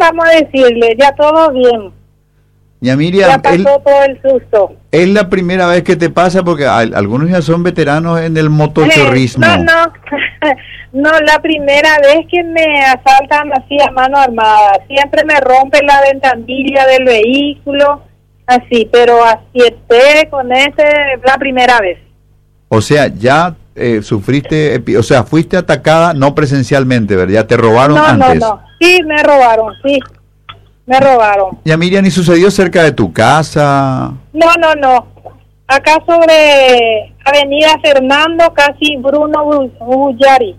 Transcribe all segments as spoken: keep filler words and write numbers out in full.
vamos a decirle? Ya todo bien. Ya Miriam, ya pasó él, todo el susto. ¿es la primera vez que te pasa? Porque hay, algunos ya son veteranos en el motochorrismo. Eh, no, no, no, la primera vez que me asaltan así a mano armada. Siempre me rompen la ventanilla del vehículo, así, pero acierté con ese la primera vez. O sea, ya eh, sufriste, o sea, fuiste atacada, no presencialmente, ¿verdad? Ya te robaron no, antes. No, no, sí, me robaron, sí. Me robaron. Ya Miriam, ¿y sucedió cerca de tu casa? No, no, no. Acá sobre Avenida Fernando, casi Bruno Bullari.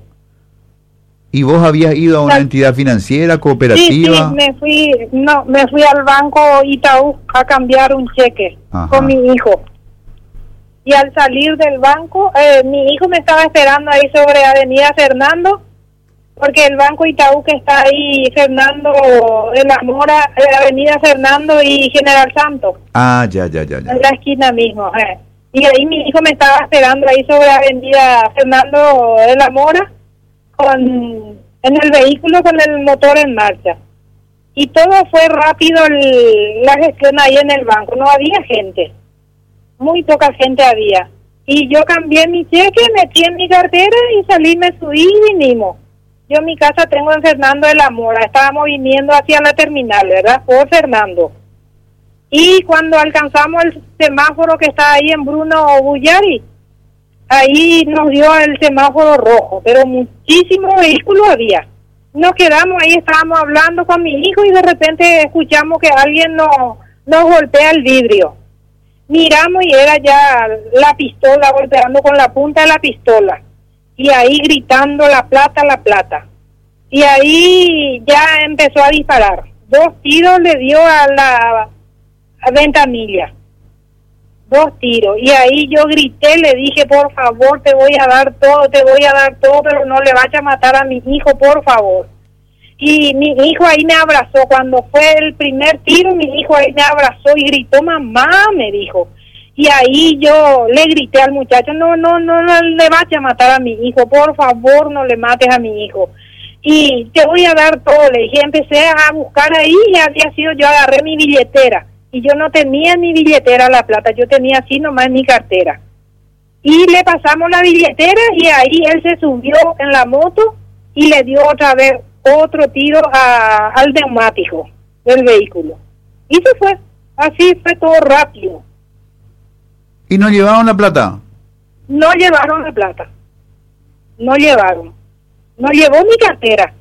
¿Y vos habías ido a una ¿Sal? entidad financiera, cooperativa? Sí, sí, me fui, no, me fui al banco Itaú a cambiar un cheque. Ajá. Con mi hijo. Y al salir del banco, eh, mi hijo me estaba esperando ahí sobre Avenida Fernando, porque el banco Itaú que está ahí, Fernando de la Mora, eh, Avenida Fernando y General Santos. Ah, ya, ya, ya, ya. En la esquina mismo. Eh. Y ahí mi hijo me estaba esperando ahí sobre Avenida Fernando de la Mora, con en el vehículo con el motor en marcha. Y todo fue rápido el, la gestión ahí en el banco. No había gente. Muy poca gente había. Y yo cambié mi cheque, metí en mi cartera y salí, me subí y vinimos. Yo en mi casa tengo en Fernando de la Mora, estábamos viniendo hacia la terminal, ¿verdad? Por Fernando. Y cuando alcanzamos el semáforo que está ahí en Bruno Bullari, ahí nos dio el semáforo rojo, pero muchísimos vehículos había. Nos quedamos ahí, estábamos hablando con mi hijo y de repente escuchamos que alguien nos, nos golpea el vidrio. Miramos y era ya la pistola, golpeando con la punta de la pistola. Y ahí gritando la plata, la plata. Y ahí ya empezó a disparar. Dos tiros le dio a la a ventanilla. Dos tiros. Y ahí yo grité, le dije, por favor, te voy a dar todo, te voy a dar todo, pero no le vayas a matar a mi hijo, por favor. Y mi hijo ahí me abrazó. Cuando fue el primer tiro, mi hijo ahí me abrazó y gritó, mamá, me dijo. Y ahí yo le grité al muchacho, no, no, no, no le vayas a matar a mi hijo, por favor, no le mates a mi hijo. Y te voy a dar todo, le dije, empecé a buscar ahí y había sido, yo agarré mi billetera. Y yo no tenía en mi billetera la plata, yo tenía así nomás en mi cartera. Y le pasamos la billetera y ahí él se subió en la moto y le dio otra vez otro tiro a, al neumático del vehículo. Y se fue, así fue todo rápido. ¿Y no llevaron la plata? No llevaron la plata. No llevaron. No llevó mi cartera.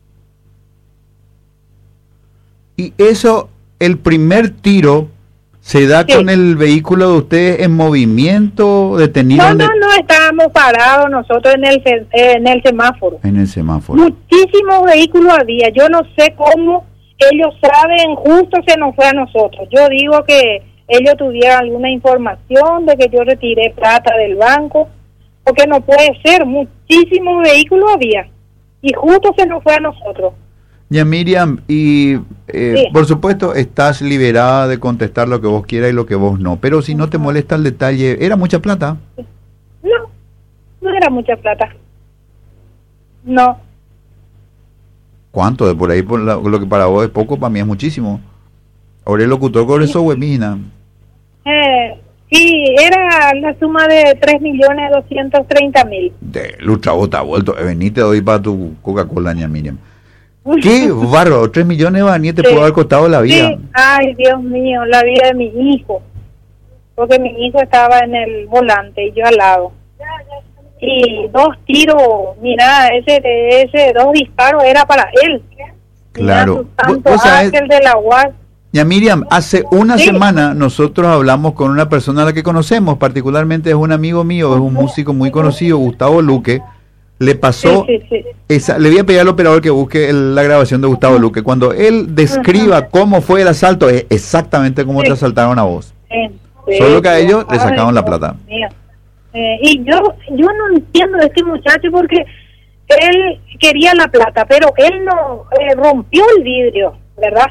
Y eso, el primer tiro, ¿se da sí. con el vehículo de ustedes en movimiento, detenido? No, no, de... no, estábamos parados nosotros en el, en el semáforo. En el semáforo. Muchísimos vehículos había. Yo no sé cómo ellos saben, justo se nos fue a nosotros. Yo digo que ellos tuvieron alguna información de que yo retiré plata del banco, porque no puede ser, muchísimos vehículos había, y justo se nos fue a nosotros. Ya Miriam, y eh, sí. por supuesto estás liberada de contestar lo que vos quieras y lo que vos no, pero si no te molesta el detalle, ¿era mucha plata? No, no era mucha plata. No. ¿Cuánto? De por ahí, por la, lo que para vos es poco, para mí es muchísimo. Ahora el locutor con eso, huemina. Eh, sí, era la suma de tres millones doscientos treinta mil. De lucha bota vuelto, eh, vení te doy para tu Coca-Cola, ña Miriam. Qué bárbaro, tres millones va, ni te sí. pudo haber costado la vida. Sí. Ay, Dios mío, la vida de mi hijo. Porque mi hijo estaba en el volante y yo al lado. Y dos tiros, mira, ese, ese dos disparos era para él. Claro. Tanto ángel de la guardia. Ya Miriam, hace una sí. semana nosotros hablamos con una persona a la que conocemos, particularmente es un amigo mío, es un músico muy conocido, Gustavo Luque. Le pasó, sí, sí, sí. Esa, le voy a pedir al operador que busque el, la grabación de Gustavo uh-huh. Luque. Cuando él describa uh-huh. cómo fue el asalto, es exactamente como sí. te asaltaron a vos. Sí, sí, Solo que a ellos sí. le sacaron Ay, la plata. Eh, y yo yo no entiendo de este muchacho porque él quería la plata, pero él no eh, rompió el vidrio, ¿verdad?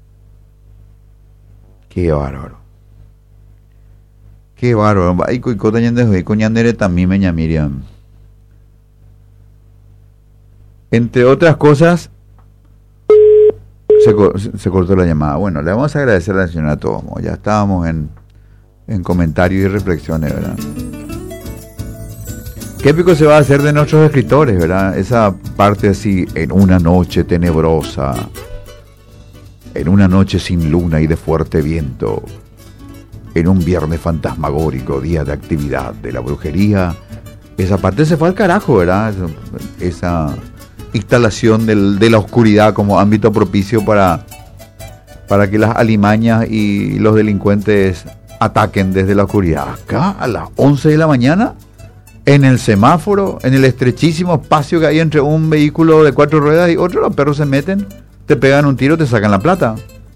Qué bárbaro. Qué bárbaro. Ay, coño, ñande, coño, ñandere también me ña Miriam. Entre otras cosas, se, se, se cortó la llamada. Bueno, le vamos a agradecer a la señora Tomo. Ya estábamos en, en comentarios y reflexiones, ¿verdad? ¿Qué épico se va a hacer de nuestros escritores, verdad? Esa parte así, en una noche tenebrosa, en una noche sin luna y de fuerte viento, en un viernes fantasmagórico, día de actividad de la brujería. Esa parte se fue al carajo, ¿verdad? Esa instalación del, de la oscuridad como ámbito propicio para, para que las alimañas y los delincuentes ataquen desde la oscuridad. Acá, a las once de la mañana, en el semáforo, en el estrechísimo espacio que hay entre un vehículo de cuatro ruedas y otro, los perros se meten, te pegan un tiro, te sacan la plata.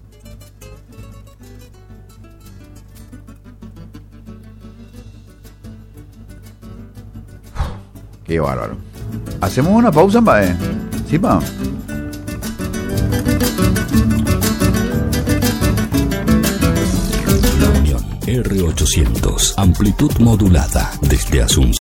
Qué bárbaro. ¿Hacemos una pausa, Mae? Sí, pa. La Unión R ochocientos, amplitud modulada desde Asunción.